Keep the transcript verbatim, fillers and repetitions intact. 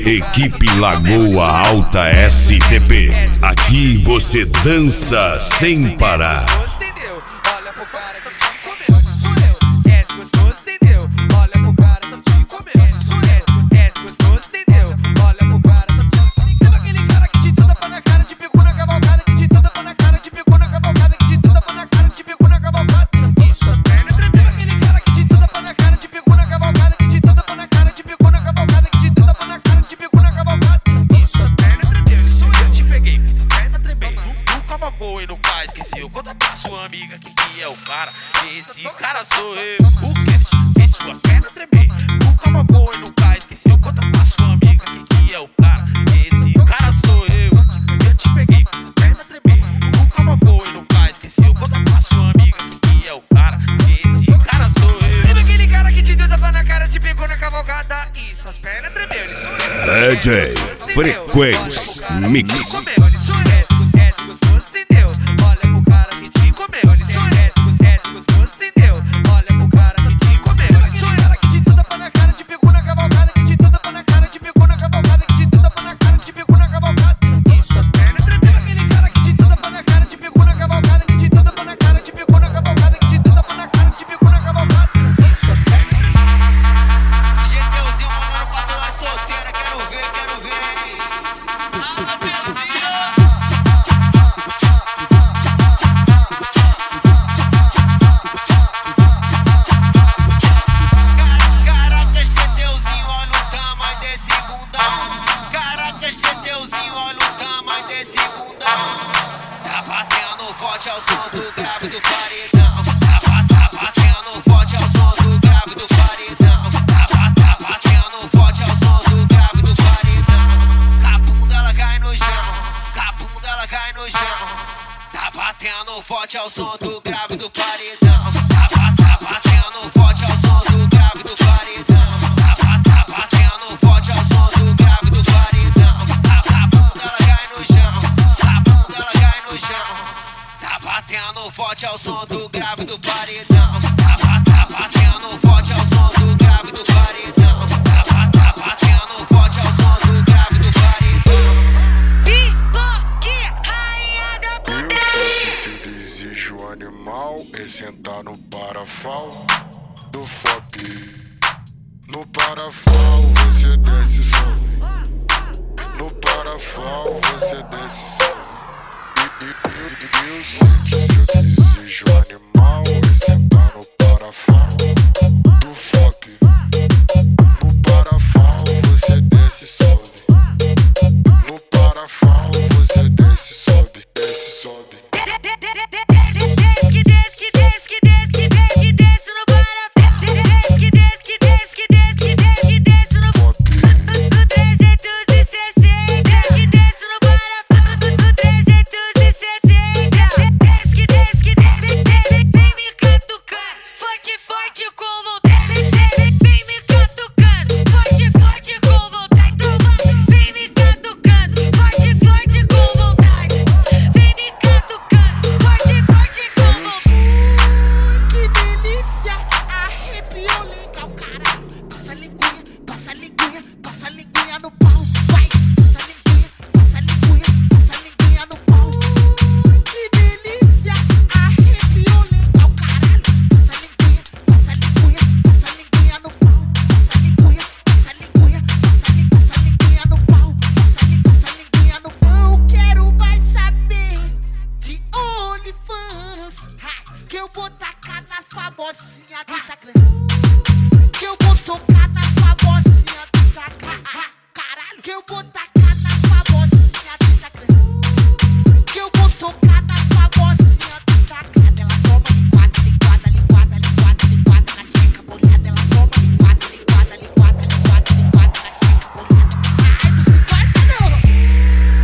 Equipe Lagoa Alta S T P. Aqui você dança sem parar. Olha pro cara que te comeu, sou eu. Desce gostoso, entendeu? Olha pro cara que te comeu, sou eu. Desce gostoso, entendeu? Olha pro cara que te comeu. Lembra aquele cara que te deu tapa na cara, te pegou na cavalgada, que te deu tapa na cara, te pegou na cavalgada, que te deu tapa na cara, te pegou na cavalgada. E suas pernas tremendo. Lembra aquele cara que te deu tapa na cara, te pegou na cavalgada, que te deu tapa na cara, te pegou na cavalgada, que te deu tapa na cara, te pegou na cavalgada. E suas pernas tremendo. Sou eu, te peguei, fiz suas pernas tremendo. Nunca babou e não faz, esqueceu. Conta pra sua amiga que que é o cara. Esse cara sou eu. O que fez suas pernas tremer? Nunca babou e não faz, esqueceu. Conta pra sua amiga que que é o cara. Esse cara sou eu. Eu te peguei, fiz suas pernas tremer. Nunca babou e não faz, esqueceu. Conta pra sua amiga que que é o cara. Esse cara sou eu. Lembra aquele cara que te deu tapa na cara, te pegou na cavalgada e suas pernas tremeu? Ele sou eu. D J Frequência Mix. Forte ao som do grave do paredão. Tá, tá batendo forte ao som do grave do paredão. Tá, tá batendo forte ao som do grave do paredão. Capunda ela cai no chão, capunda ela cai no chão. Tá batendo forte ao som do grave do paredão. Tá, tá batendo forte ao som do grave do paredão. Tá, tá batendo forte ao som do grave do paredão. Capunda ela cai no chão, capunda ela cai no chão. Tá batendo forte ao som do grave do paredão. Tá, tá batendo forte ao som do grave do paredão. Tá, tá batendo forte ao som do grave do paredão. Pipoque, rainha da putaria. Seu desejo animal é sentar no parafal do fob. No parafal você desce sobe. No parafal você desce sobe. Eu sei que seu desejo animal é sentar no parafal